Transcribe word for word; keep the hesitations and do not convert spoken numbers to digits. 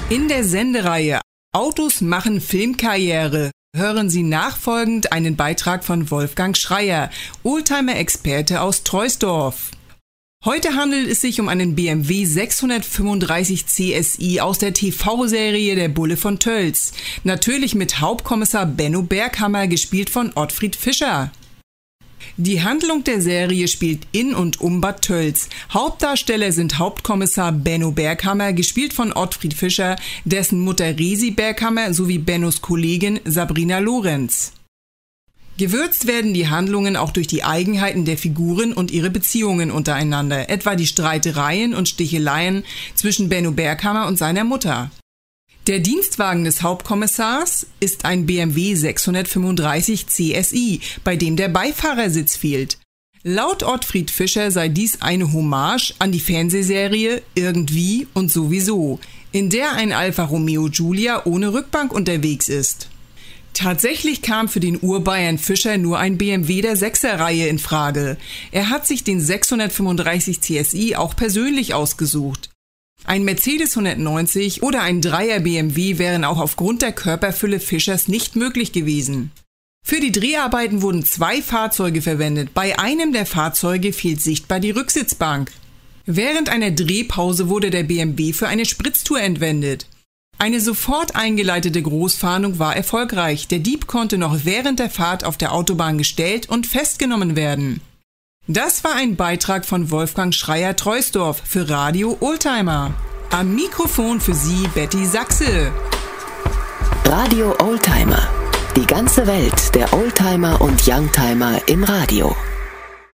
In der Sendereihe Autos machen Filmkarriere hören Sie nachfolgend einen Beitrag von Wolfgang Schreier, Oldtimer-Experte aus Troisdorf. Heute handelt es sich um einen B M W sechshundertfünfunddreißig C S I aus der T V-Serie Der Bulle von Tölz. Natürlich mit Hauptkommissar Benno Berghammer, gespielt von Ottfried Fischer. Die Handlung der Serie spielt in und um Bad Tölz. Hauptdarsteller sind Hauptkommissar Benno Berghammer, gespielt von Ottfried Fischer, dessen Mutter Resi Berghammer sowie Bennos Kollegin Sabrina Lorenz. Gewürzt werden die Handlungen auch durch die Eigenheiten der Figuren und ihre Beziehungen untereinander, etwa die Streitereien und Sticheleien zwischen Benno Berghammer und seiner Mutter. Der Dienstwagen des Hauptkommissars ist ein B M W sechshundertfünfunddreißig C S I, bei dem der Beifahrersitz fehlt. Laut Ottfried Fischer sei dies eine Hommage an die Fernsehserie Irgendwie und sowieso, in der ein Alfa Romeo Giulia ohne Rückbank unterwegs ist. Tatsächlich kam für den Urbayern Fischer nur ein B M W der Sechser-Reihe in Frage. Er hat sich den sechshundertfünfunddreißig C S I auch persönlich ausgesucht. Ein Mercedes hundertneunzig oder ein Dreier B M W wären auch aufgrund der Körperfülle Fischers nicht möglich gewesen. Für die Dreharbeiten wurden zwei Fahrzeuge verwendet. Bei einem der Fahrzeuge fehlt sichtbar die Rücksitzbank. Während einer Drehpause wurde der B M W für eine Spritztour entwendet. Eine sofort eingeleitete Großfahndung war erfolgreich. Der Dieb konnte noch während der Fahrt auf der Autobahn gestellt und festgenommen werden. Das war ein Beitrag von Wolfgang Schreier Troisdorf für Radio Oldtimer. Am Mikrofon für Sie Betty Sachse. Radio Oldtimer. Die ganze Welt der Oldtimer und Youngtimer im Radio.